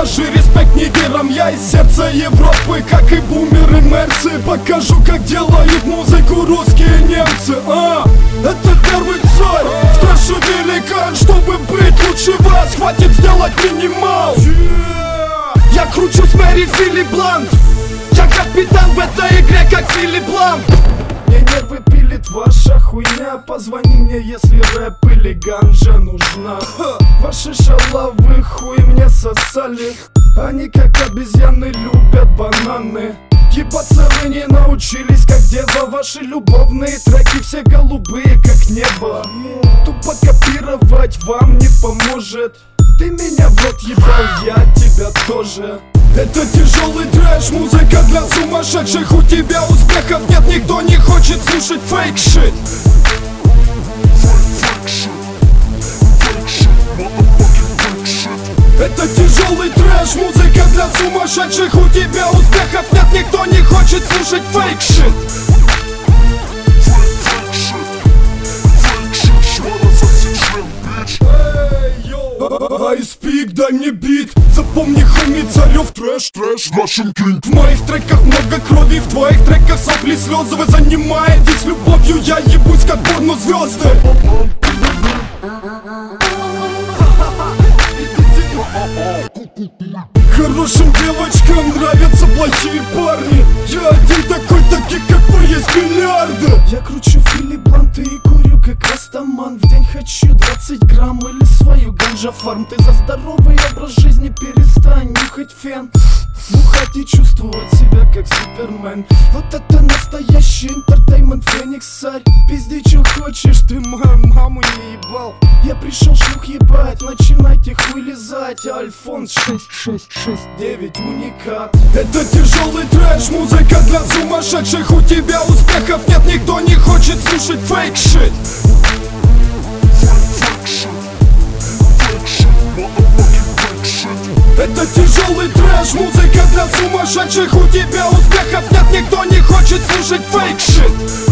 Скажи респект нигерам, я из сердца Европы, как и бумеры мерсы. Покажу, как делают музыку русские немцы. Это первый царь, в трэше великан. Чтобы быть лучше вас, хватит сделать минимал. Я кручусь Мэри Филипп Блант. Я капитан в этой игре, как Филипп Лам. Мне нервы пилит ваша хуйня. Позвони мне, если рэп или ганжа нужна. Ваши шалавы хуй мне сосали. Они как обезьяны любят бананы. Ебаться вы не научились, как дева. Ваши любовные треки все голубые, как небо. Тупо копировать вам не поможет. Ты меня в рот ебал, я тебя тоже. Это тяжелый трэш, музыка для сумасшедших. У тебя успехов нет, никто не хочет слушать фейк-шит. Это тяжелый трэш, музыка для сумасшедших. У тебя успехов нет, никто не хочет слушать фейк-шит. Айспик, дай мне бит. Запомни, хоми, царев трэш, трэш, Russian King. В моих треках много крови, в твоих треках сопли, слезы. Вы занимаетесь любовью, я ебусь как порно-звезды. Хорошим девочкам нравятся плохие парни. Я один такой, таких как вы есть миллиарды. Я кручу Филипп Блант и курю как растаман. В день хочу 20 грамм или свою ганжа-фарм. Ты за здоровый образ жизни перестань нюхать фен, бухать и чувствовать себя как Супермен. Вот это настоящий интертеймент, Феникс царь. Пизди, чё хочешь, ты мою маму не ебал. Я пришел шлюх ебать, начинайте хуй лизать. Альфонс 669 уникат. Это тяжелый трэш, музыка для сумасшедших. У тебя успехов нет, никто не хочет слушать фейк-шит. Это тяжелый трэш, музыка для сумасшедших. У тебя успехов нет, никто не хочет слушать фейк-шит.